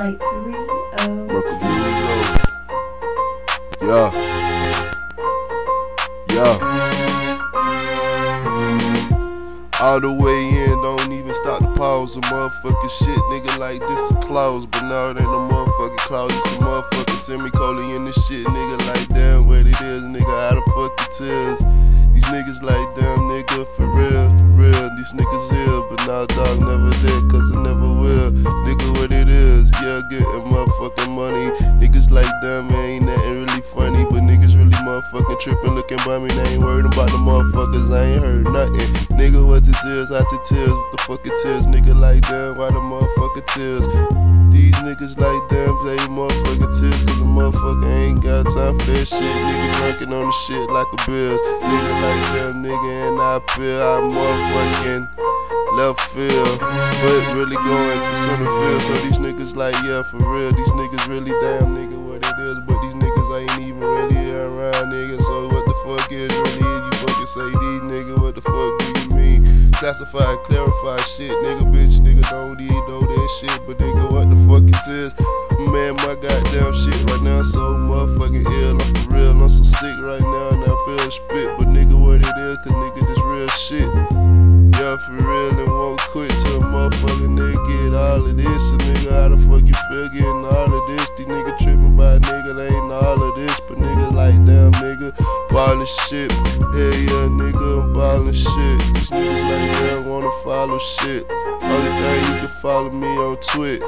like 3-0. Merkle Blues. Yeah. All the way in, don't even stop to pause. A motherfucking shit, nigga, like this a clause. But no, it ain't no motherfucking clause. It's a motherfucking semicolon in this shit, nigga. Like, damn, what it is, nigga, how the fuck it is. These niggas like, damn, nigga, for real. These niggas here, but nah, dog, never did, cause I never will. Nigga, what it is, yeah, getting motherfucking money. Niggas like, damn, man, ain't nothing really funny. But niggas really motherfucking tripping, looking by me. They ain't worried about the motherfuckers, I ain't heard nothing. Nigga, what it is, out to tears, what the fuck it is. Nigga like, damn, why the motherfucker tears? These niggas like, damn, play motherfucking tears, cause the motherfucker ain't got time for that shit. Nigga drinking on the shit like a bill. Nigga like, damn, nigga, and I feel I motherfucking left field, but really going to center field. So these niggas like, yeah, for real, these niggas really damn, nigga, what it is. But these niggas ain't even really around, nigga. So what the fuck is really is? You fucking say these nigga, what the fuck do you mean? Classify, clarify shit, nigga, bitch, nigga, don't even know that shit. But nigga, what the fuck it is? Man, my goddamn shit right now so motherfucking ill. I'm for real, I'm so sick right now, and I feel spit. But nigga, what it is? Cause nigga, this real shit. Yeah, for real, and won't quit till a motherfucking nigga get all of this. And nigga, how the fuck you feel getting all of this? These nigga tripping by nigga, they ain't all of this. But nigga like, damn, nigga, ballin' shit. Hell yeah, nigga, I'm ballin' shit. These niggas like, damn, wanna follow shit. Only thing you can follow me on Twitter,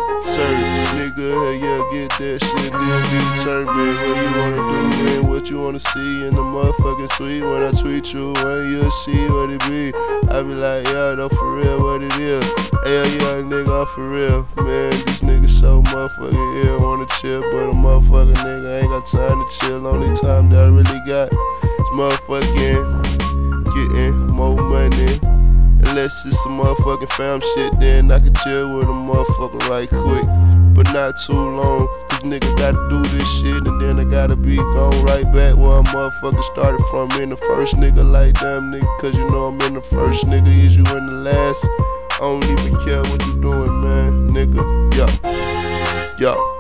nigga, hell yeah, get that shit, then determine what you wanna do and what you wanna see in the motherfucking tweet. When I tweet you, when you see what it be, I be like, yeah, though, for real, what it is. Hell yeah, nigga, I'm for real. Man, these niggas so motherfucking ill, wanna chill, but a motherfucking nigga ain't got time to chill. Only time that I really got is motherfucking getting more money. Unless it's some motherfucking fam shit, then I can chill with a motherfucker right quick. But not too long, cause nigga gotta do this shit, and then I gotta be gone right back where a motherfucker started from. In the first, nigga, like, damn, nigga, cause you know I'm in the first, nigga. Is you in the last? I don't even care what you doing, man, nigga. Yo.